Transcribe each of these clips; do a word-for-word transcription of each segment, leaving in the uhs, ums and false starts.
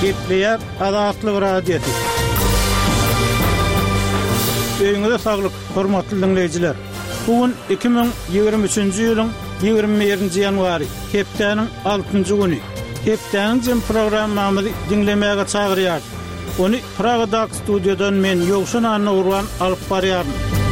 Gepleyer Azatlyk radiosu. Öňüňizde saglyk, hormatly dinleyijiler. Bugün iki bin ýygrimi üçünji ýylyň ýygrimi birinji ýanwary, hepdeniň altynjy güni. Hepdeniň jem programmamyzy dinlemäge çagyrýar. Onu Pragada studiodan men Ýogşan Anna Urban alyp barýarym.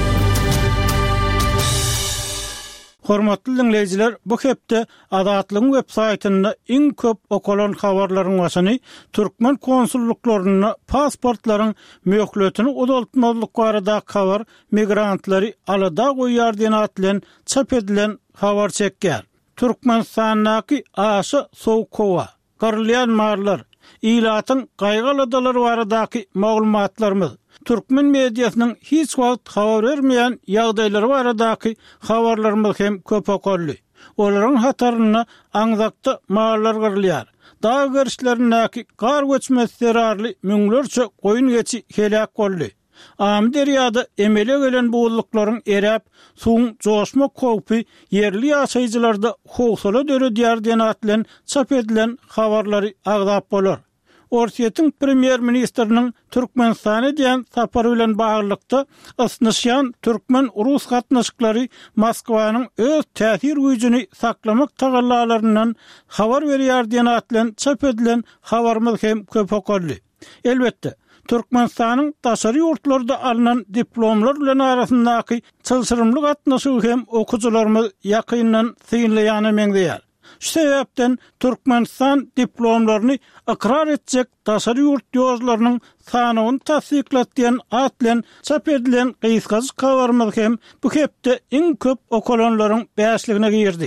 Hormatly dinleyijiler, bu hepde Azatlygyň web saytynda iň köp okalan habarlaryň başyny türkmen konsulluklarına pasportlaryň möhletini uzaltmazlyk barada habar migrantlary alada goýýar diýen atlan çap edilen habar çekýär. Türkmenistanyň aşy Soğukova, garlyan marlar, ilatyň gaýgaly dalary baradaky maglumatlarymyz Türkmen mediasynyň hiç wagt habar bermeýän ýagdaýlary baradaky habarlarymyz hem köp okally. Olaryň hataryna aňzakda marlar garlýar. Dağa görüşlerindäki gar göçmesi zerarly müňlerçe goýun geçi helak boldy. Am derýada emele gelen boğulluklaryň eräp suwuň joşma kowpy yerli ýaşaýjylarda howsala dörediýär diýen atlan çap edilen habarlary agdap bolar. Orsiýetiň premier ministriniň Türkmenistana diýen sapary bilen baglykda Asnysyan türkmen urus gatnaşyklary Moskwanyň öz täsir güýjüni saklamak tagallalaryndan habar berýär diýen atlan çap edilen habarymyz hem köp okally. Elbetde Türkmenistanyň daşary ýurtlarda alynan diplomlar bilen arasyndaky çylşyrymlyk gatnaşygy hem okuwçylarymyz ýakyndan synlaýany meňdeýär. Şu sebäpden Türkmenistan diplomlaryny ikrar etjek daşary ýurt ýozlarynyň sanawyny tasdiklat diýen atlan çap edilen gysgaç habarymyz hem bu hepde iň köp okalanlaryň bäşligine girdi.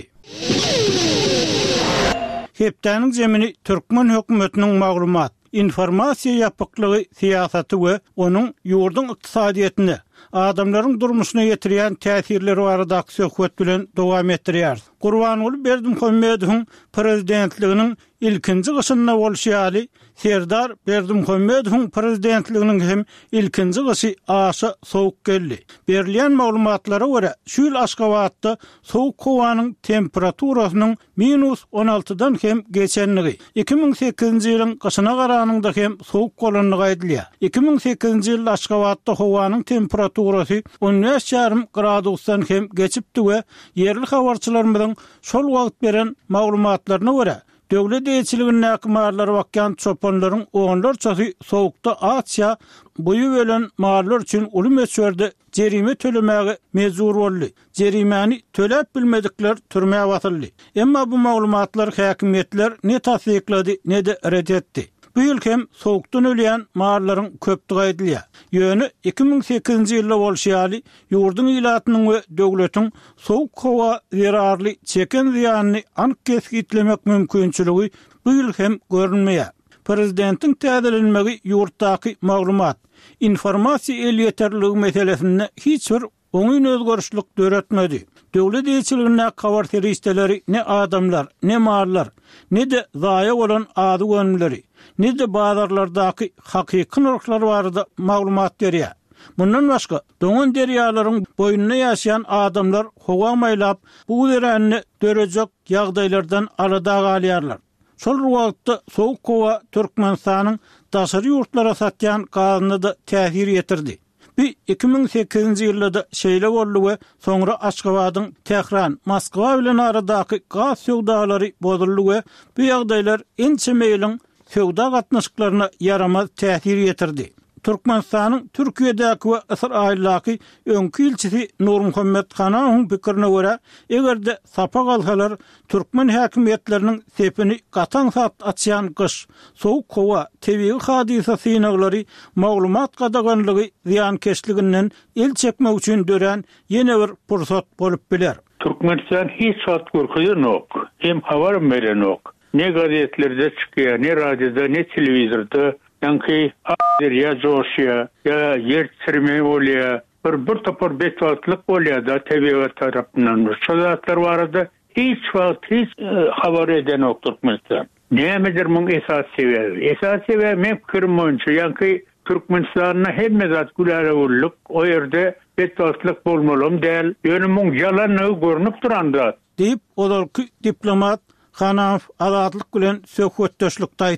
Hepdeniň jemini Türkmen hökümetiniň maglumat, informasiýa ýapyklygy siýasaty we onuň ýurdun ykdysadyetine, adamlaryň durmuşyna ýetirýän täsirleri barada söhbet bilen dowam etdirýär. Gurbanuly Berdimuhammedowyň prezidentliginiň ilkinji gyşyna bolşýaly Serdar Berdimuhammedowyň prezidentliginiň hem ilkinji gysy aşy sowuk geldi. Berilýän maglumatlara görä, şu ýyl Aşgabatda Soğukowanyň temperaturasynyň minus on altıdan hem geçenligi. iki bin sekizinji ýylyň gyşyna garanyňda hem sowuk bolanlygy aýdylýar. iki bin sekizinji ýyl Aşgabatda howanyň temperaturasy on beş ýarym gradusdan hem geçipdi we yerli habarçylarymyň şol wagt beren maglumatlaryna görä döwlet eýçiliginiň äkmarlary bakýan çopanlaryň oňlarçasy sowukda açya buýu bilen marlar üçin uly meçberde jerime tölemäge mezur boldy. Jerimeni töläp bilmedikler türmäge batyldy. Emma bu maglumatlar häkimetler ne tasdiklady ne de red etdi. Bu ýyl hem sowukdan ölýän marlaryň köpdigi aýdylýar. Ýöne iki bin sekizinji ýylda bolşýaly ýurdun ilatynyň we döwletiň sowuk howa zerarly çeken ziýanyny anyk kesgitlemek mümkinçiligi bu ýyl hem görünmeýär. Prezidentiň täzelenmegi ýurtdaky maglumat, informasiýa el ýeterligi meselesinde hiç bir oňun özgörüşlik döretmedi. Döwlet eýçiligine habar teristleri ne adamlar, ne marlar, ne de zaýa bolan ady gönülleri, ne de bazarlardaky hakyky nurklar barada maglumat berýär. Bundan başga, doňun derýalaryň boýununa ýaşaýan adamlar howa maýlap bu deränni dörejek ýagdaýlardan alada galýarlar. Şol wagtda Soğukova Türkmenistanyň daşary ýurtlara satýan gazyny da täsir ýetirdi. Bir iki bin sekizinji ýylda şeýle boldy we soňra Aşgabatyň Tehran, Moskwa bilen aradaky gaz söwdalary bozuldy we bu ýagdaýlar ençe meýliň söwda gatnaşyklaryna yaramaz täsir ýetirdi. Türkmenistanyň Türkiýedäki we Israildaky öňkü ilçisi Nurmuhammed Hanawyň pikirine görä, egerde sapa galsalar türkmen häkimetleriniň sepini gatan sat açýan gyş, Soğukova tebii hadisa synaglary maglumat gadaganlygy ziýankeşliginden el çekmek üçin dören ýene bir pursat bolup biler. Türkmenistan hiç wagt görkezýänok, hem habar berenok. Ne gazetlerde çykýar, ne radioda, ne telewizorda, ýa-ni derýa joşýa, ýa yer sirme bolýar, bir bir topar betwatlyk bolýar da tebiat tarapyndan. Şu zatlar barada hiç wagt hiç habar edenok Türkmenistan. Nämedir muň esas sebäbi? Esas sebäbi men pikirim boýunça ýa-ni Türkmenistanyň hemme zat gülär bolýar, o ýerde betwatlyk bolmalym däl, ýöne muň ýalanyny görnüp duranda. Diýip olarky diplomat Hanaw azatlyk bilen söhbetdeşlikde aýtdy.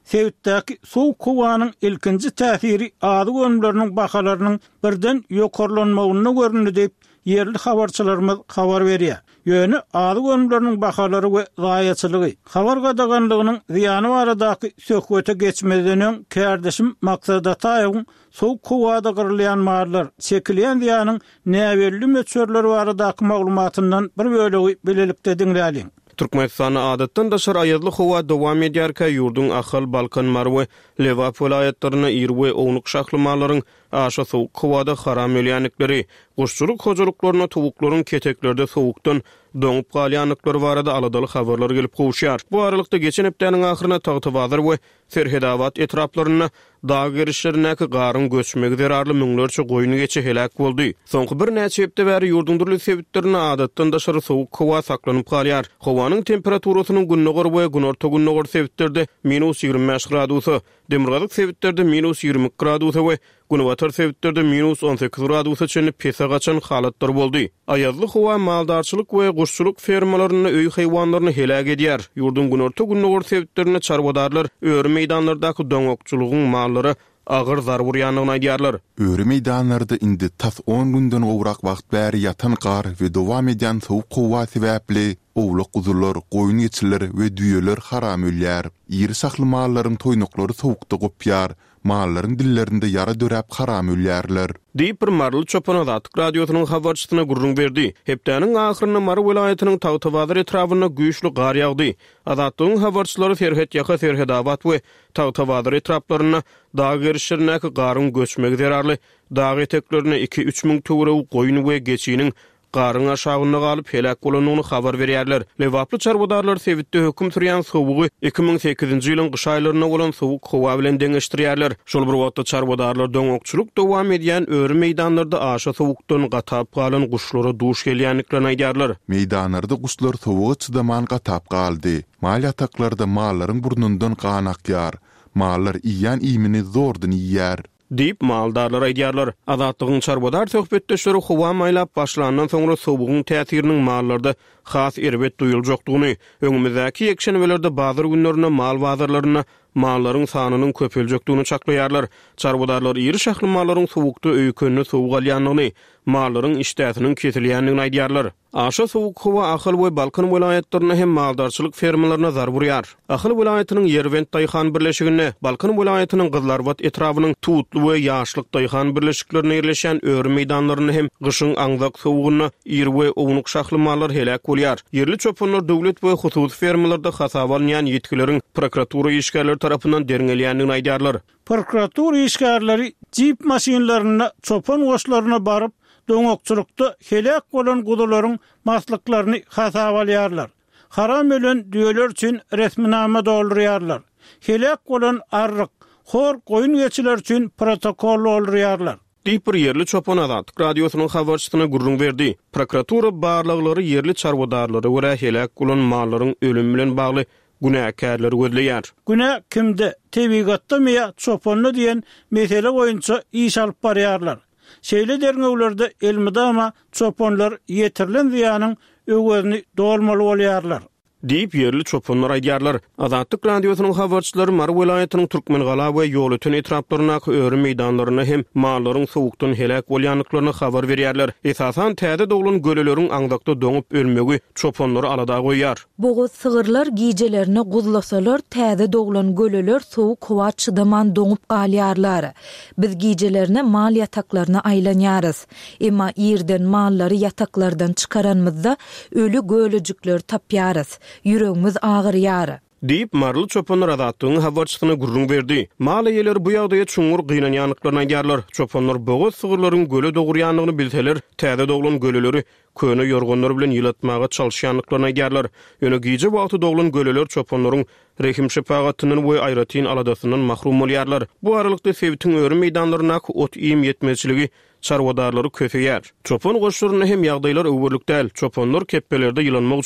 Sevitdäki soğuk howanyň ilkinji täsiri ady gönümleriniň bahalarynyň birden ýokarlanmagyna görünýär diýip yerli habarçylarymyz habar berýär. Ýöne ady gönümleriniň bahalary we gaýaçylygy, habar gadaganlygynyň ziýany baradaky söhbete geçmeden kärdeşim maksada taýyň soğuk howada gyrylýan mallar, çekilýän ziýanyň näwelli möçörleri baradaky maglumatyndan bir bölegi bilelikde diňläliň. Türkmenistany adatdan daşar aýadly howa dowam edýärkä ýurdun Ahal, Balkan, Marwe, Lewap vilayetlerine irwe ownuk şahlymalaryň aşa soğuk howada haram ölýänlikleri, guşçuluk hojalyklaryna tovuklaryň keteklerde soğukdan doňup galýanlyklary barada aladaly habarlar gelip gowşýar. Bu aralykda geçen hepdeniň ahyryna Tagtybazar we Serhedawat etraplaryna dağ gerişlerindäki garyn göçmegi zerarly müňlerçe goýun geçe helak boldy. Soňky bir näçe hepde bäri ýurdun durly sebitlerine adatdan daşary soğuk howa saklanyp galýar. Howanyň temperaturasynyň günnäger we günorta günnäger sebitlerde minus ýygrimi beş gradusy, demirgazyk sebitlerde minus ýygrimi gradusy we Günwatar sebitlerde minus on sekiz gradusy çenip pesa gaçan halatlar boldy. Aýadly howa maldarçylyk we guşçuluk fermalaryny öý haýwanlaryny helak edýär. Ýurdun günorta günnäger sebitlerine çarwadarlar öýre meýdanlardaky doňokçulugyň mallary agyr zarar ýanyny aýdýarlar. Öýre meýdanlarda indi tas on günden gowrak wagt bäri ýatan gar we dowam edýän soğuk howa sebäpli owluk guzullar, goýun geçiler we düýeler haram ölýär. Ýeri saklamallaryň toýnoklary soğukda gopýar. Mallaryň dillerinde yara döräp haram ölýärler. Diýip bir marly çopan Azatlyk radiosynyň habarçysyna gurrun berdi. Hepdeniň ahyryna Mar vilayatynyň Tagtybazar etrawyna güýçli gar ýagdy. Azatlygyň habarçylary Ferhet ýaka Serhedawat we Tagtybazar etraplaryna dağ gerişlerindäki garyn göçmegi zerarly dağ eteklerine iki üç ming töwre goýun we geçiniň garyn aşagyna galyp helak bolanyny habar berýärler. Lewaply çarwadarlar sebitde höküm sürýän soğugy iki ming sekizinji ýylyň gyş aýlaryna bolan soğuk howa bilen deňeşdirýärler. Şol bir wagtda çarwadarlar doňokçuluk dowam edýän öýre meýdanlarda aşa soğukdan gatap galan guşlara duş gelýänliklerini aýdýarlar. Meýdanlarda guşlar soğugy çydaman gatap galdy. Mal ýataklarda mallaryň burnundan kan akýar. Mallar iýän iýmini zordan ýýär. Diýip maldarlar aýdýarlar. Azatlygyň çarwadar söhbetdeşleri howa maýlap başlandan soňra soğugyň täsiriniň mallarda has erbet duýuljakdygyny, öňümüzdäki ýekşenmelerde bazar günlerine mal bazarlaryna mallaryň sanynyň köpeljekdigini çaklaýarlar. Çarwadarlar ýeri şahly mallaryň soğukda öýkünni soğuk alýanlygyny, mallaryň işdäsiniň kesilýänligini aýdýarlar. Aşa soğuk howa Ahal we Balkan vilayetlerine hem maldarçylyk fermalaryna zarar burýar. Ahal vilayatynyň Yerwent daýhan birleşigine, Balkan vilayatynyň Gyzlarbat etrawynyň Tuutly we Ýaşlyk daýhan birleşiklerine ýerleşen öýre meýdanlaryny hem gyşyň aňzak soğugyna ýer we ownuk şahly mallar helak bolýar. Yerli çopanlar döwlet we hususy fermalarda hasaba alýan ýetkileriň prokuratura işgärleri tarapyndan derňelýänligini aýdýarlar. Prokuratura işgärleri jip maşinlaryna çopan goşlaryna baryp doňokçulukda helak bolan gudularyň maslyklaryny hasaba alýarlar. Haram ölen düýeler üçin resminama doldurýarlar. Helak bolan arryk, hor goýun geçiler üçin protokol doldurýarlar. Diýip bir yerli çopan Azatlyk radiosynyň habarçysyna gurrun berdi. Prokuratura barlyklary yerli çarwadarlary we helak bolan mallaryň ölüm bilen bagly günäkärleri gözleýär. Günä kimde? Tebigatda mı çopanly diýen mesele boýunça iş alyp barýarlar. Şeýle derňeglerde elmidama çopanlar ýetirlen ziýanyň öwgüni dolmaly bolýarlar. Diýip yerli çopanlar aýdýarlar. Azatlyk radiosynyň habarçylary Mar vilayatynyň Türkmengala we ýolutyn etraplaryna öýre meýdanlaryna hem mallaryň soğukdan helak bolýanlyklaryny habar berýärler. Esasan täze doglan göleleriň aňdakda doňup ölmegi çopanlary alada goýýar. Boğaz sığırlar gijelerini guzlasalar täze doglan göleler soğuk howa çydaman doňup galýarlar. Biz gijelerini mal ýataklaryna aýlanýarys. Emma ýerden mallary ýataklardan çykaranmyzda ölü gölejikler tapýarys. Yüreğimiz ağrıyar. Diýip marly çopanlar Azatlygyň habarçysyna gurrun berdi. Mal eýeleri bu ýagdaýa çuňur gynanýanlyklaryny aýdýarlar. Çopanlar boğaz sığırlaryň göle dogurýanlygyny bilseler, täze doglan göleleri köne ýorgonlar bilen ýylatmaga çalyşýanlyklaryny aýdýarlar. Ýöne gije wagty doglan göleler çopanlaryň rehim şepagatyndan we aýratyn aladasyndan mahrum bolýarlar. Bu aralykda sebitiň öýre meýdanlaryna ot iýim ýetmezçiligi çarwadarlary köpeýär. Çopan goşlaryna hem ýagdaýlar öwürlük däl. Çopanlar keppelerde ýylanmak üçin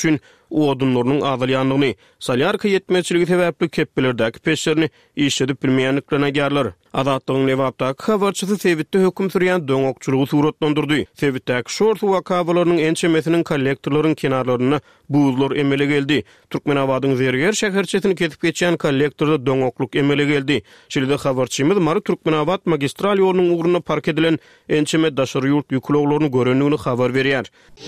o odunlarynyň azalýanlygyny, salyarka yetmeçiligi sebäpli keppelerdäki peşlerini işledip bilmeýänliklerine gärler. Adatlygyň Lewapdaky habarçysy Sebitde höküm sürýän doňokçulugy suratlandyrdy. Sebitdäki şor suwa kablarynyň ençemesiniň kollektorlaryň kenarlaryna buzlar emele geldi. Türkmenabadyň Zerger şäherçesini kesip geçýän kollektorda doňokluk emele geldi. Şeýle habarçymyz Mary Türkmenabad magistral ýolunyň ugruna park edilen ençeme daşary ýurt ýükloglaryny görenligini habar berýär.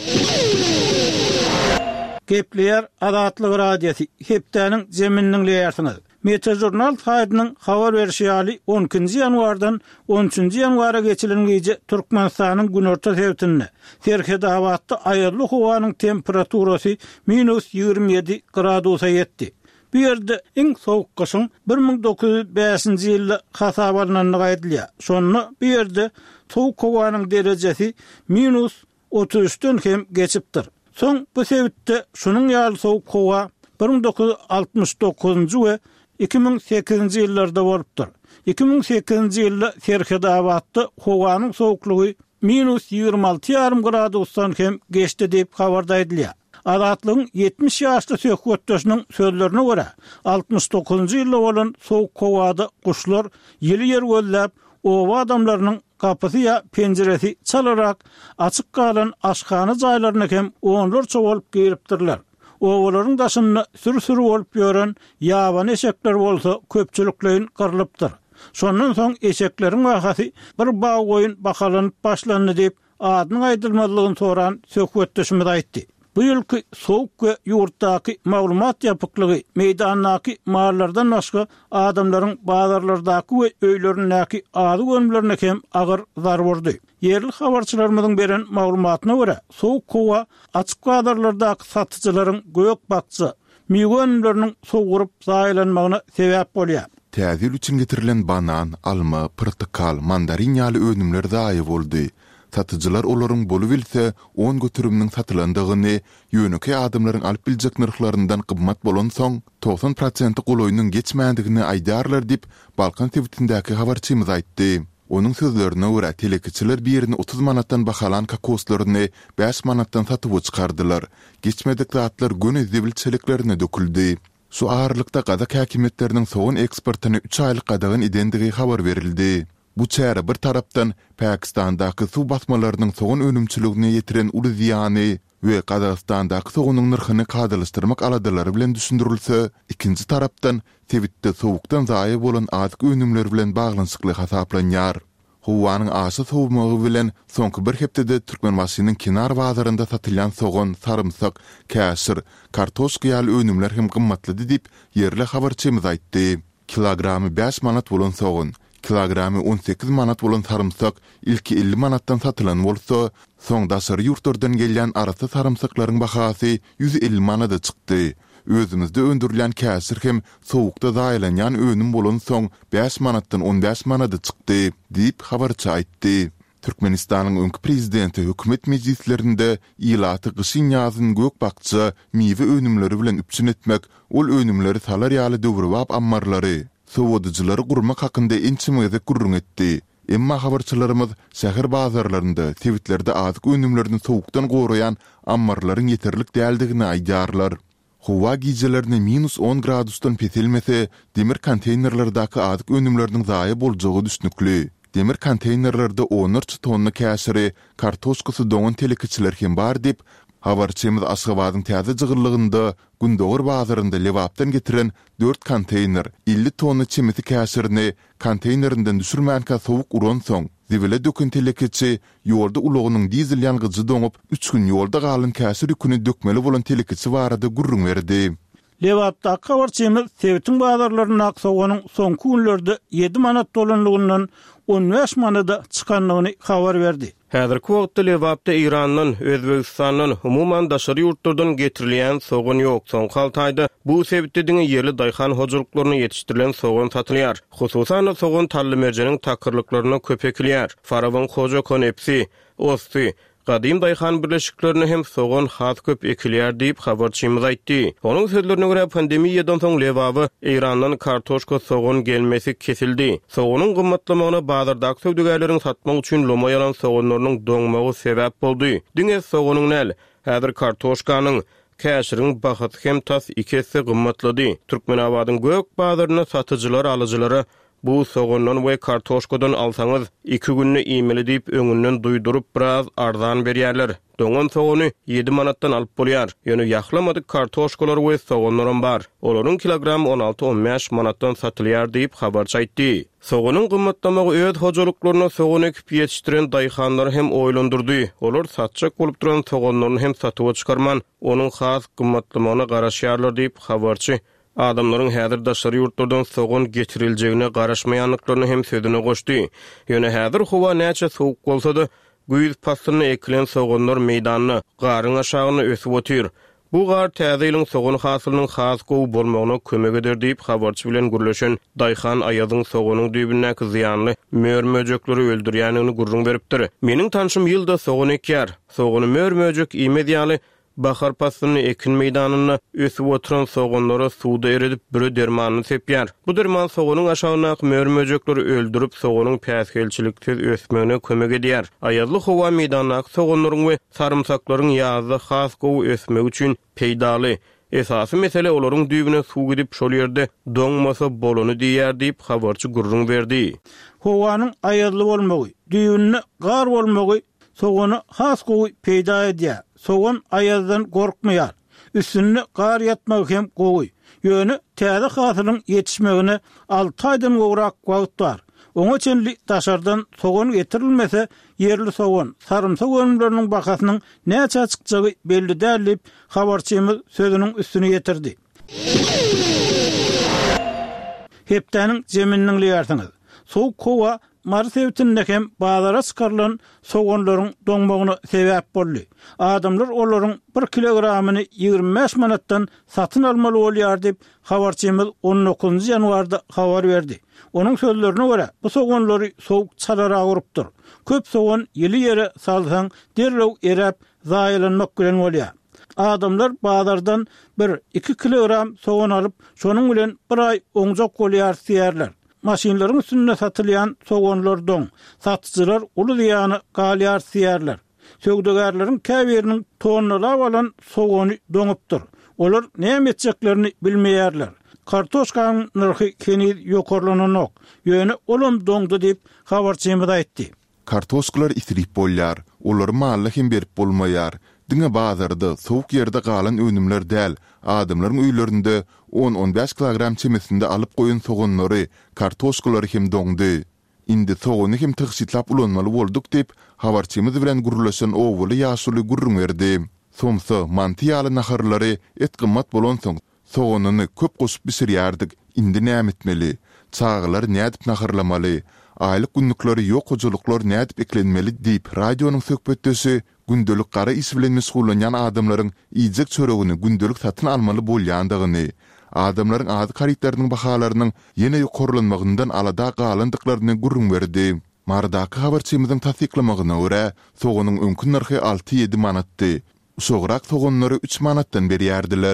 Gepleýär Adatlyk radiosi hepdäniň zemininiň leýärsiňiz. Metejurnal saýtynyň habar berişi ýaly on ikinji ýanwardan on üçinji ýanwara geçilen gece Türkmenistanyň günorta sewtinde Serkedawatda aýyrly howanyň temperaturasy minus ýygrimi ýedi gradusa ýetdi. Bu ýerde iň sowuk gyşyň bir ming dokuz ýüz beşinji ýylda hasablananyny gaýdylýar. Şonu bu ýerde sowuk howanyň derejesi minus otuz üçden hem geçipdir. Soň bu sebäpde şunyň ýaly sowuk howa bir ming dokuz ýüz altymyş dokuzunji we iki ming sekizinji ýyllarda bolupdyr. iki ming sekizinji ýylda Serkedawatda howanyň sowuklugy minus ýygrimi alty ýarym gradusdan hem geçdi diýip habarda edilýär. Adatlygyň yetmiş ýaşly söhbetdeşiniň sözlerine görä, altymyş dokuzunji ýylda bolan sowuk howada kuşlar ýeli ýer gölläp, owa adamlarynyň kapysy ýa penjeresi çalarak açyk galan aşkany jaýlaryna hem onlarça bolup giripdirler. Owalaryň daşyny sür-sür bolup ýören ýaban eşekler bolsa köpçülikleýin gyrlypdyr. Şondan soň eşekleriň wagty bir baý goýun bakalanyp başlandy diýip adynyň aýdylmalygyny soran söhbetdeşimiz aýtdy. Bu ýylky sowuk we ýurtdaky maglumat ýapyklygy meýdandaky mallardan başga adamlaryň bazarlardaky we öýlerindäki ady gönümlerine hem agyr zar berdi. Yerli habarçylarymyzyň beren maglumatyna görä, sowuk howa açyk bazarlardaky satyjylaryň göýek bakçy miýgönümleriniň sowurup zaýlanmagyna sebäp bolýar. Täzil üçin getirilen banan, alma, portakal, mandarin ýaly önümler daýy boldy. Satyjylar olaryň bolup bilse, on götürümniň satylandygyny, ýöneki adamlaryň alyp biljek narxlaryndan gymmat bolan soň, doksan prosent goloýunyň geçmändigini aýdarlar diýip Balkan Twitter'däki habarçymyz aýtdy. Onun sözlerine görä telekiçiler birini otuz manatdan bahalan kakoslaryny beş manatdan satyp çykardylar. Geçmedik zatlar göne zibilçiliklerine döküldi. Şu ağırlykda Gazak häkimetleriniň soğun eksportyny üç aýlyk gadagyn edendigi habar berildi. Bu çäre bir tarapdan Pakistandaky suw basmalarynyň soğun önümçiligine ýetiren uly ziýany we Qazaqstandaky soğunyň narhyny kadylystyrmak aladylary bilen düşündirilse, ikinji tarapdan Twitter'de sowukdan zaýy bolan azyk önümler bilen baglanşykly hasaplanýar. Howanyň aşy sowmagy bilen soňky bir hepdede Türkmenbaşynyň kenar bazarynda satylýan soğan, sarımsak, käsir, kartoşka ýaly önümler hem gymmatlydy diýip yerli habarçymyz aýtdy. Kilogramy beş manat bolan soğan, kilogramy on sekiz manat bolan sarımsak ilki elli manatdan satylan bolsa, soň daşary ýurtlardan gelýän arasy sarımsaklaryň bahasy yüz elli manata çykdy. Özümizde öndürilen käsir hem sowukda zaýlanýan önüm bolan soň beş manatdan on beş manata çykdy diýip habarçy aýtdy. Türkmenistanyň öňkü prezidenti hökümet meclislerinde ýylaty gyşyn ýazyn gök bakçy miwe önümleri bilen üpçün etmek, ol önümleri salar ýaly döwrüwap ammarlary, sowadyjylary gurmak hakynda ençimede gurrun etdi. Emma habarçylarymyz şäher bazarlarynda, Twitter'de azyk önümlerini sowukdan gorayan ammarlaryň ýeterlik däldigini aýdarlar. Howa gijelerini minus on gradusdan petilmese, demir konteynerlerdaky azyk önümleriniň zaýy boljagy düşnükli. Demir konteynerlerde onlarça tonna käsiri, kartoşkasy doňan telekiçiler hem bar diýip, habarçymyz Aşgabatyň täze jygyrlygynda Gündoğur bazarynda Lewapdan getiren dört konteyner elli tonna çimiti käsirini konteynerinden düşürmänkä sowuk uran soň, zibile dökün telekiçi ýolda ulagynyň dizel ýangyjy doňup üç gün ýolda galan käsir ýüküni dökmeli bolan telekiçi barada gurrun berdi. Lewapda habarçymyz Sebitiň bazarlaryna soňanyň soňky günlerde yedi manat dolanlygyndan on beş manada çykanlygyny habar berdi. Häzirki wagtda Lewapda Iranyň, Özbegistanyň humuman daşary ýurtlardan getirilýän soğan ýok. Soňky alty aýda bu sebäpde diňe ýerli daýhan hojuluklaryna ýetişdirilen soğan satylýar. Hususan soğan tally merjeniň takyrlyklaryna köpekilýär. Farawan hoja konepsi, osty, Gadim daýhan birleşiklerini hem soğan has köp ekilýär diýip habarçymyz aýtdy. Onuň sözlerine görä pandemiýadan soň Lewapy Irandan kartoşka soğan gelmesi kesildi. Soğanyň gymmatlamagyna bazardaky söwdegärleriň satmak üçin lomaýalan soğanlarynyň doňmagy sebäp boldy. Diňe soğanyň näl? Häzir kartoşkanyň käşiriň bahat hem tas ikisi gymmatlady. Türkmenabadyň gök bazaryna satyjylar alyjylary bu soğondan we kartoşkadan alsaňyz iki günni iýmeli diýip öňünden duýdurup biraz arzan berýärler. Doňan soğony ýedi manatdan alyp bolýar. Ýöne ýahlamadyk kartoşkalar we soğonlaram bar. Olaryň kilogram on alty on beş manatdan satylýar diýip habar çaýtdy. Soğonyň gymmatlamagy öz hojalyklaryna soğon ekip ýetişdiren daýhanlar hem oýlandyrdy. Olar satjak bolup duran soğonlaryny hem satyp çykarman, onuň has gymmatlamagyna garaşýarlar diýip habarçy adamlaryň häzir daşary ýurtlardan soğon getiriljeğine garaşmaýanlyklaryny hem sözüne goşdy. Ýöne häzir howa näçe sowuk bolsa-da güýz pastyny eklen soğonlar meýdanyny, garyň aşagyny ösüp otyr. Bu gar täze-ýylyň soğon hasylynyň has gowy bolmagyna kömek eder diýip habarçy bilen gürleşen daýhan aýadyň soğonyň düýbündäki ziýanly mör-möjekleri öldürýänini gurrun beripdir. Meniň tanşym ýylda soğon ekýär. Soğony mör-möjek iýmedýäli bahar pastyny ekin meýdanyna ösüp oturan soğonlara suwda eredip bir dermanyny sepýär. Bu derman soğonyň aşagyna mör-möjekleri öldürip soğonyň päsgelçiliksiz ösmegine kömek edýär. Aýazly howa meýdanyna soğonlaryň we sarymsaklaryň ýazy has gowy ösmegi üçin peýdaly. Esasy mesele olaryň düýbüne suw gidip şol ýerde doňmasa bolany diýär diýip habarçy gurrun berdi. Howanyň aýazly bolmagy, düýbüne gar bolmagy soğony has gowy peýda edýär. Soğon ayazdan gorkmaýar. Üstünde gar ýatmak hem gowy. Ýöne täze hasylyň ýetişmegine alty aýdan gowrak wagt bar. Oňa çenli daşardan soğon getirilmese, yerli soğon, sarımsak önümlerinin bakasynyň näçe çykjagy belli däl diýip habarçymyz sözüniň üstüne ýetirdi. Hepdäniň jeminiň ýarsyňyz. Soğuk kowa Marsewtinde hem bazara çykarylan soğonlaryň doňmagyna sebäp boldy. Adamlar olaryň bir kilogramyny ýygrimi beş manatdan satyn almaly bolýar diýip habarçymyz on dokuzunçy ýanwarda habar berdi. Onuň sözlerine görä, bu soğonlary sowuk çalara gurupdyr. Köp soğon ýyly ýere salsaň derrew erep zaýalanmak bilen bolýar. Adamlar bazardan bir iki kilogram soğon alyp, şonuň bilen bir ay oňjak bolýar diýerler. Maşinlaryň üstünde satylýan soğonlardan satyjylar uly diýany galýar diýerler. Söwdegärleriň käbiriniň tonnalap alan soğony doňupdyr. Olar näme etjeklerini bilmeýärler. Kartoşkanyň narhy kenir ýokarlananok. Ýöne olam doňdy diýip habarçymyz aýtdy. Kartoşkalar isrip bolýar, olar maly hem berip bolmaýar. Diňe bazarda sowuk ýerde galan önümler däl, adamlaryň öýlerinde on on beş kilogram çemesinde alyp goýun soğonlary, kartoşkalary hem doňdy. Indi soğony hem tygyşytlap ulanmaly bolduk diýip habarçymyz bilen gurulaşan owuly ýaşuly gurrun berdi. Somsa mantiýaly naharlary et gymmat bolan soň soğonyny köp goşup bisirýärdik. Indi näme etmeli? Çağlar nädip naharlamaly? Aýlyk günnükleri ýok hojuluklar nädip eklenmeli diýip radionyň söhbetdesi gündelik gara iş bilen meşgullanýan adamlaryň iýjek çöregini gündelik satyn almaly bolýandygyny, adamlaryň az karitlarynyň bahalarynyň ýene ýokarlanmagyndan alada galandyklaryny gurrun berdi. Mardaky habarçymyzyň tasdiklamagyna görä, soğonyň öňkü narhy alty ýedi manatdy. Soğrak soğonlary üç manatdan berýärdiler.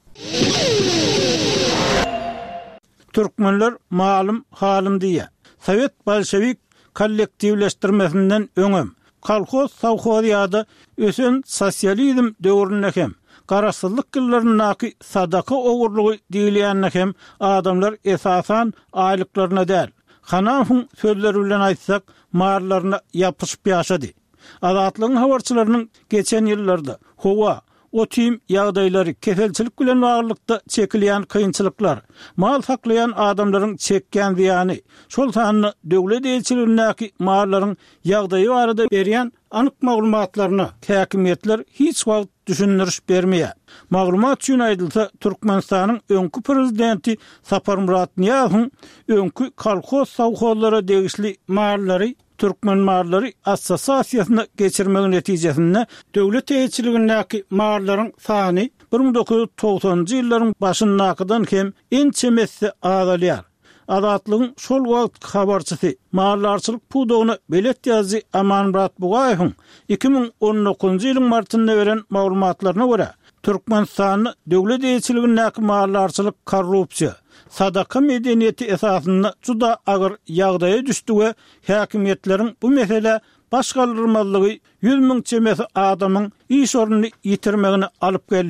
Türkmenler malum halim diýär. Sovet Bolşewik kollektivleşdirmesinden öňem kolhoz sowhoziýady ösen sosializm döwrüne hem garaşsyzlyk gyllarynaky sadaka ogurlugy diýilýänine hem adamlar esasan aýlyklaryna däl, Hanafyň sözleri bilen aýtsak, marlaryna ýapyşyp ýaşady. Azatlygyň habarçylarynyň geçen ýyllarda howa otim ýagdaýlary, keselçilik bilen baglykda çekilýän kynçylyklar, mal saklayan adamlaryň çekken ziýany, şol sanyny döwlet elçiligindäki mallaryň ýagdaýy barada berýän anyk maglumatlaryna häkimetler hiç wagt düşündiriş bermeýär. Maglumat üçin aýdylsa, Türkmenistanyň öňkü prezidenti Sapar Murat Niýazowyň öňkü kolhoz sowhozlara degişli mallary Türkmen Marlary Assosiasiýasyna geçirmegi netijesinde döwlet elçiligindäki marlaryň sany bir ming dokuz ýüz togsanjy ýyllaryň başyndakydan hem en çemesi azalýar. Azatlygyň şol wagt habarçysy marlarçylyk pudogyny belet ýazy Amanmurat Bugaýewiň iki ming on dokuzunçy ýylyň martynda beren maglumatlaryna görä, Türkmenistanyň döwlet elçiligindäki marlarçylyk korrupsiýa, sadaka medeniýeti esasynda juda agyr ýagdaýa düşdi we häkimetleriň bu mesele başgalyrmalygy yüz ming çemesi adamyň iş ornuny ýitirmegine alyp geldi.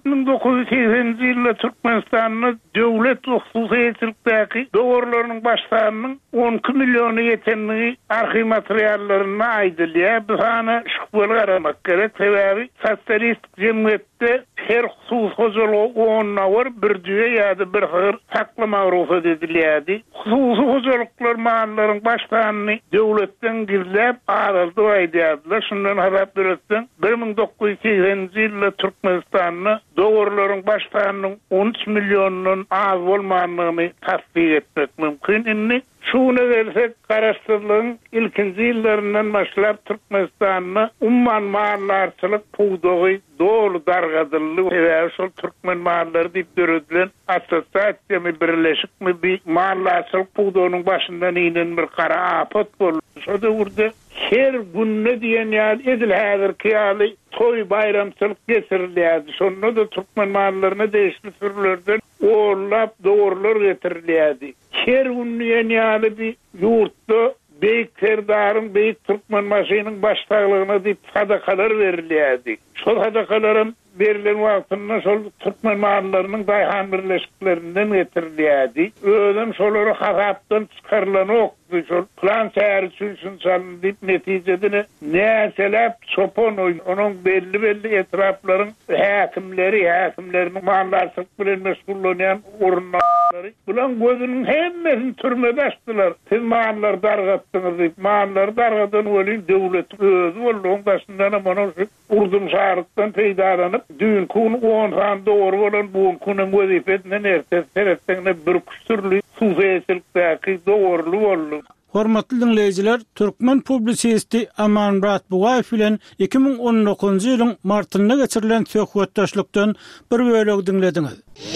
bin dokuz yüz sekseninji ýylda Türkmenistanyň döwlet we hususiyetlikdäki dogurlarynyň başlarynyň on iki milliony ýetenligi arhiw materiallaryna aýdylýar. Bu sany şüpheli garamak gerek. Sebäbi sotsialist jemgyýetde her husus hojalygy on awar bir düýe ýa-da bir hyr saklama ruhsat edilýärdi. Hususy hojalyklar mahallaryň başlaryny döwletden gizläp araldy aýdýardylar. Şundan harap beretden bir bin dokuz yüz sekseninji ýylda Türkmenistanyň dogurlaryň başlarynyň on üç millionunun az bolmanlygyny tasdik etmek mümkin. Indi şuna gelsek, garaşdyrlygyň ilkinji ýyllaryndan başlap Türkmenistanyň umman mahallarçylyk puwdogy dolu dargadylly we şol türkmen mahallary diýip göredilen assosiasiýa birleşikmi bir mahallarçylyk puwdogynyň başyndan inen bir kara afat boldy. Şo döwürde her günne diýen ýaly edil häzirki ýaly toy bayramçylyk geçirilýärdi. Şonda da türkmen mahallaryna değişli türlerden oğurlap doğurlar getirilýärdi. Her günne ýaly bir ýurtda beýik serdarın, beýik türkmen maşynyň başçylygyna diýip sadakalar berilýärdi. Şol sadakalarym berilen wagtynda şol türkmen mahallarynyň daýhan birleşiklerinden getirilýärdi. Özüm şolary hasapdan çykarylan okdy. Şol plan şäher üçin çalyndyp netijede näselep çopon onuň belli belli etraplaryň häkimleri, häkimleriniň mahallarçylyk bilen mesullanýan orunlary bulan gözüniň hemmesini türmede açdylar. Siz mahallar dargatdyňyz diýip mahallar dargadan welin döwlet özü bolýan başyndan mana şu urdum şahardan peýdalanyp düň kun on han doğru bolan bu kunun wezifetine nerse seretine bir küstürlü hususiyetlikdäki dogurly boldy. Hormatly dinleyijiler, Türkmen publisisti Amanrat Bugaýew bilen iki bin on dokuzynjy ýylyň martynda geçirilen söhbetdaşlykdan bir bölegi dinlediňiz.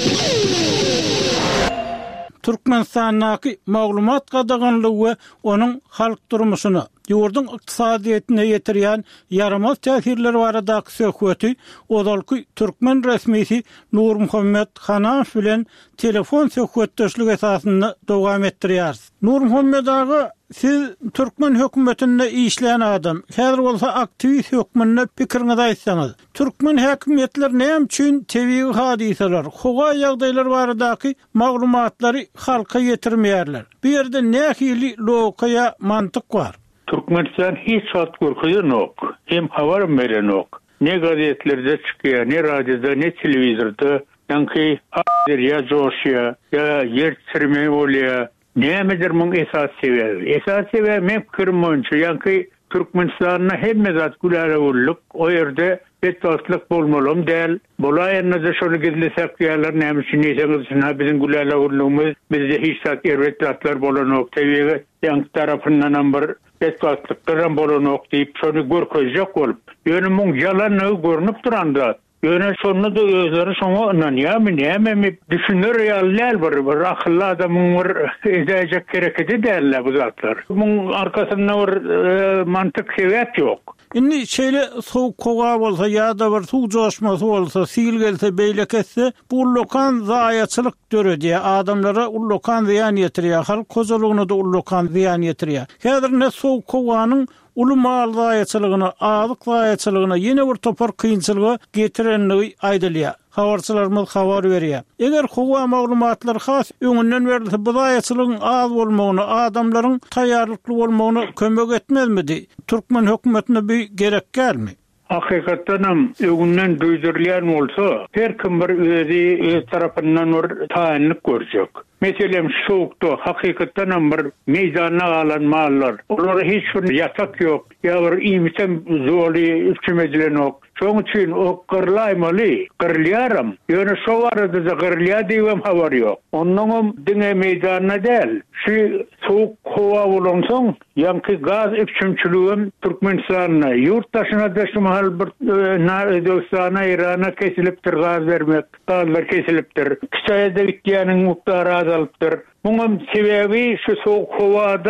Türkmenistanyň maglumat gadaganlygy we onuň halk durmuşyny, ýurdun ykdysadyetine ýetirýän yaramaz täsirleri baradaky söhbeti odalky türkmen resmisi Nur Muhammed Hanaf bilen telefon söhbetdaşlyk esasynda dowam etdirýär. Nur Muhammed aga, siz türkmen hökümetinde işleyen adam, häzir bolsa aktivist hökümine pikiriňizi aýtsaňyz. Türkmen häkimetler näme üçin tebii hadiseler, howa ýagdaýlar baradaky maglumatlary halka ýetirmeýärler? Bu ýerde nähili logika, mantyk bar? Türkmenistan hiç saat korkuyor nok. Hem havar veren nok. Ne gazetelerde çıkıyor, ne radyoda, ne televizorda. Yankı a**dir ya coşuyor, ya yer sürmeyi oluyor. Ne midir bunun esas sebebi? Esas sebebi mevkirim oyuncu. Yankı Türkmenistan'na hem mezat gülara ulluk. O yerde betbastlık bolmalım değil. Bolayana da şöyle gizlisek diyarlar neymişin neyseniz bizim gülara ulluğumuz. Bizde hiç saat ervetlatlar bolan ok. Teviye yankı tarafından bir betbastlıklardan bolan ok deyip şöyle görközecek olup. Yani bunun yalanlığı görünüp duranda. Yani sonunda da özleri sonra inanıyamı, neyememi düşünür realler var, var. Akıllı adamın var, edecek gerekedi derler bu zatlar. Bunun arkasında var e, mantık sebep yok. Indi şeýle soğuk kowa bolsa ýa-da bir suw joşmasy bolsa, sil gelse, beýle kesse, bu lokan zaýaçylyk döredi. Adamlara ul lokan ziyan ýetirýär, halk kozalygyna da ul lokan ziyan ýetirýär. Häzir ne soğuk kowanyň ulu mal zaýaçylygyna, azyk zaýaçylygyna ýene bir topar kynçylygy getirenligi aýdylýar. Habarçylarymyz habar berýär. Eger howa maglumatlar has öňünden berilse, bu zaýaçylygyň az bolmagyny, adamlaryň taýýarlykly bolmagyny kömek etmezmidi? Türkmen hökümetine bir gerek gelmi? Hakikaten öňünden duýdurýan bolsa, her kim bir özi tarapyndan bir taýinlik görjek. Meselem şoğukta hakikaten bir meydana alan mallar. Onlara hiç bir yasak yok. Ya bir imisem zoli hükümetilen yok. Şoň üçin o kırlaymaly, kırlaýarym. Ýöne şo barada da kırlaýar diýem habar ýok. Onuň diňe meydanyna del. Şu soğuk howa bolansoň, ýa-ki gaz üçümçülügüm Türkmenistanyna, ýurtdaşyna da şu mahal bir Döwletsana, Irana kesilipdir gaz bermek, gazlar kesilipdir. Kısaýda bitýäniň muktary azalypdyr. Bunun sebebi şu soğuk hovada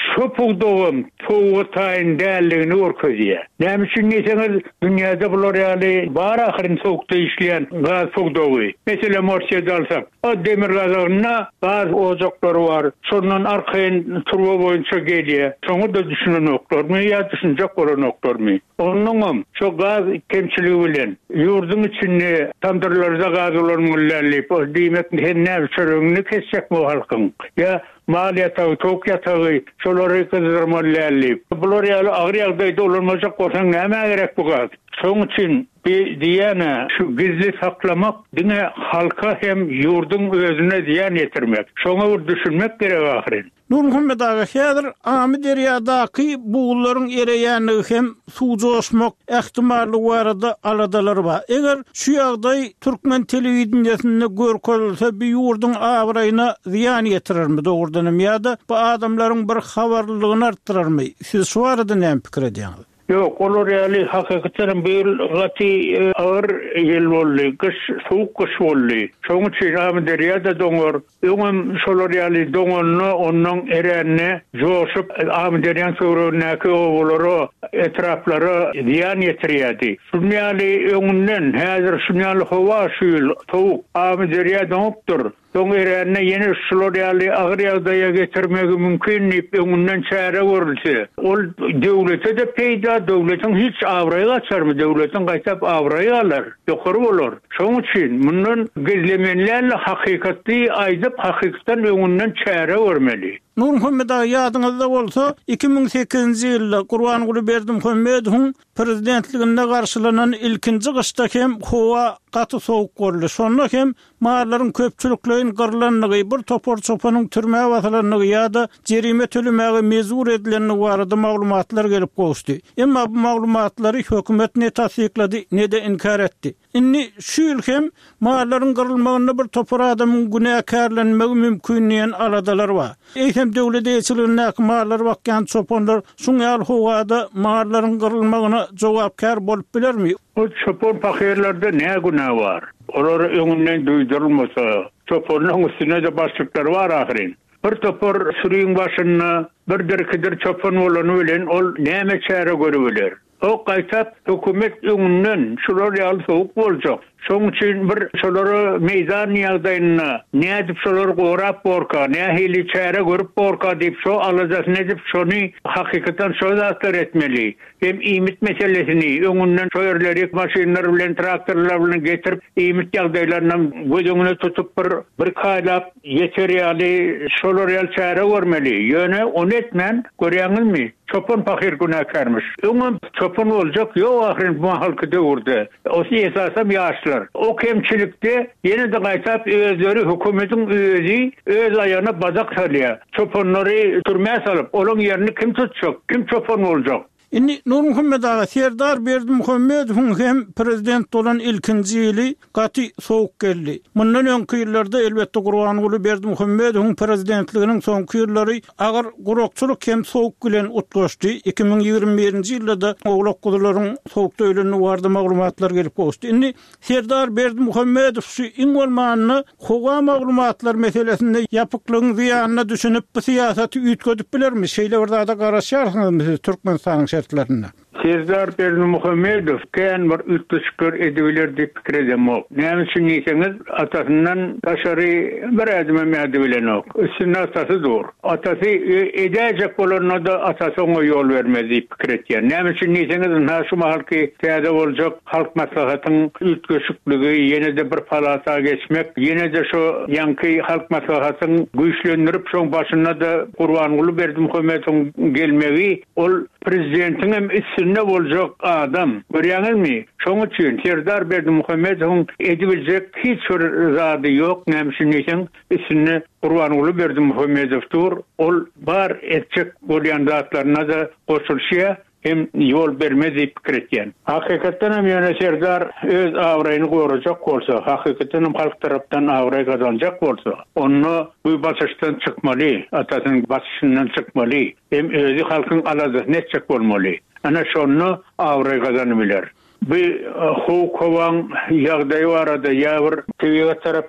şopuk doğum soğuğu tayin değerliğini orközüye. Näme üçin neseniz dünyada bular ýaly bar ahyryny soğukda işleyen gaz soğuk doğu. Mesela Morsiyada alsak, o demir gazağına gaz ocaklary var. Şondan arkayn turba boýunça gelýär. Şoňa da düşünen oklarmy ýa düşünjek bolan oklarmy? Onuň şu gaz kemçiligi bilen ýurdun içinde tandırlarda gaz olanlarlyp, o diýmek näme çörüňni kesjek bu halkyň. Ya maliyata, tokyata, şolary kızdırmalylyp. Bular ýaly agyr ýagdaýda olanmajak bolsaň näme gerek bu gaz? Şoň üçin diýene şu gizli saklamak dine halka hem yurdun özüne ziyan yetirmek. Şoňa bir düşünmek gerek ahyry. Nur Muhammed ağa häzir amy derýadaky buğularyň ereýänligi hem suw joşmak ähtimally barada aladalar bar. Eger şu ýagdaý türkmen telewizionyasynda görkezilse bir ýurdun awraýyna ziyan ýetirirmi dogrudan ýa-da bu adamlaryň bir habarlylygyny artdyrarmy? Siz şu arada näme pikir edýäňiz? Yok, olar ýaly hakykatdan bir gaty agyr ýel boldy, kış soğuk kış boldy. Şoň üçin amy derýada doňor, öňem şolar ýaly doňonuny onuň erenine joşup amy derýän söwrünäki owlary etraflary ziyan ýetirýärdi. Şuny ýaly öňünden häzir şuny ýaly hawa şuýul soğuk amy derýä doňupdyr. Soň erenine ýene şolar ýaly agyr ýagdaýa getirmegi mümkinlip öňünden çäre görülse, ol döwlete de peýda döwletiň hiç awraýy açarmy? Döwletiň gaýtap awraýy alar, ýokary bolar. Şoň üçin mundan gizlemenlerle hakykatly aýdyp hakykatdan öňünden çäre görmeli. Nur Muhammed ağa ýadyňyzda bolsa iki ming sekizinji ýylda Gurbanguly Berdimuhammedowyň prezidentliginde garşylanan ilkinji gışda hem howa gaty soğuk boldy. Şonda hem maalaryň köpçüliklerin gyrlanlygy, bir topor çopanyň türmäge basylanlygy ýa-da jerime tölemäge mezur edilenligi barada maglumatlar gelip goşdy. Emma bu maglumatlary hökümet ne tasdiklady, ne de inkar etdi. Inni şu ýyl maalaryň gyrylmagyna bir topor adamyň günäkärlenmegi mümkinliğin aladalar bar. Eýsem döwlet eýçiligine maallary bakýan çopanlar şuň ýaly howada maallaryň gyrylmagyna jogapkär bolup bilermi? O çopon pakirlerde ne günah var? Olar öňünden duýdurulmasa, çoponyň üstüne de başlyklary var ahyrin. Bir topor sürüň başyna bir derkidir çopon bolany bilen ol näme çäre görübiler? O gaýtap hökümet öňünden şular ýaly soğuk boljak. Şoň üçin bir şolary meýdan ýagdaýyna nädip şolary gorap borka, nähili çäre görüp borka diýip şo alajasyn edip şony hakykatan şo zatlar etmeli. Hem iýmit meselesini öňünden şo ýerleri maşynalar bilen traktorlar bilen getirip iýmit ýagdaýlaryny gözüňe tutup bir bir kaýlap ýeterýäli şolary ýaly çäre görmeli. Ýöne onu etmän görýäňizmi? Çopon pakir günäkärmiş. Öňüm çopon boljak ýok ahyry bu halky döwürde. Osy esasam ýaşlar. O kemçilikde ýene de gaýtap özleri hökümetiň özi öz aýagyna bazak salýar. Çoponlary türmäge salyp, olaň ýerini kim tutjak? Kim çopon boljak? Inni Nur Muhammed ağa Serdar Berdimuhammedowyň hem prezident bolan ilkinji ýyly gaty soğuk geldi. Mundan öňki ýyllarda elbetde Gurbanguly Berdimuhammedowyň prezidentliginiň soňky ýyllary agyr gurokçuluk hem soğuk bilen utgaşdy. iki ming ýigirme birinji ýylda da oglak gudularyň soğukda ölenini barada maglumatlar gelip goşdy. Inni Serdar Berdimuhammedow şu iň bolmanyny howa maglumatlar meselesinde ýapyklygyň ziýanyna düşünüp bu siýasaty üýtgedip bilermi? Şeýle bir da garaşýarsyňyz Türkmenistanyň şartlarına. Serdar Berdimuhammedow kän bir ütüşkür edibiler diýip pikir edemok. Näme üçin diýseniz, atasyndan daşary bir adama mädi bilen ok. Üstüne atasy dur. Atasy edäjek bolanyna da atasy oňa ýol bermedi diýip pikir etýär. Näme üçin diýseniz, näşe halky täze boljak halk maslahatynyň ütgeşikligi, ýene de bir palata geçmek, ýene de şu ýanky halk maslahatyny güýçlendirip şoň başyna da Gurbanguly Berdimuhammedowyň gelmegi, ol prezidentiň hem üstünde boljak adam. Görýäňizmi? Şoň üçin Serdar Berdimuhammedowyň edibiljek hiç bir zady ýok. Näme üçin diýsen, üstünde Gurbanguly Berdimuhammedowdur. Ol bar etjek bolýan zatlaryna da goşulşýar. Hem yol bermezi pikir etýän. Hakykatdan hem ýöne Serdar öz awraýyny gorajak bolsa, hakykatdan hem halk tarapdan awraý gazanjak bolsa, onu bu basışdan çykmaly, atasynyň basışyndan çykmaly, hem özi halkyň aladyny netjek bolmaly. Ana şonu awraý gazanybiler. Bu howkowan ýagdaý barada ýa bir tebigat tarapdan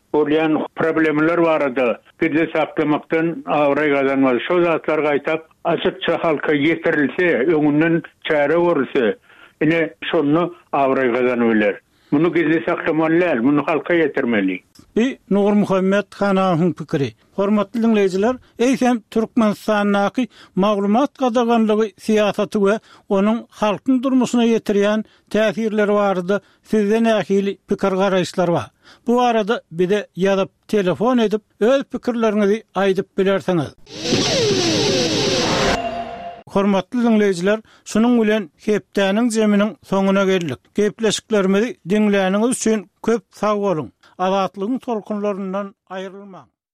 bolýan problemler barada gizli saklamaktan awray kazanmaz. Şo zatlar gaýtap açykça halka getirilse, öňünden çare görülse, ine şonu awray kazanýarlar. Bunu gizli saklamalylar, bunu halka getirmeli. Bir Nur Muhammed Hanahyň pikiri. Hormatly dinleyijiler, eýsem Türkmenistanyň maglumat gadaganlygy siýasaty we onuň halkyň durmuşyna ýetirýän täsirleri barada sizden nähili pikir garaýşlar bar. Bu arada bir de ýazyp telefon edip öz pikirlerinizi aýdyp bilersiňiz. Hormatly dinleyijiler, şunun bilen hepdäniň jeminiň soňuna geldik. Gepleşiklerimizi dinläniňiz üçin köp sag bolun. Azatlygyň tolkunlaryndan aýrylmaň.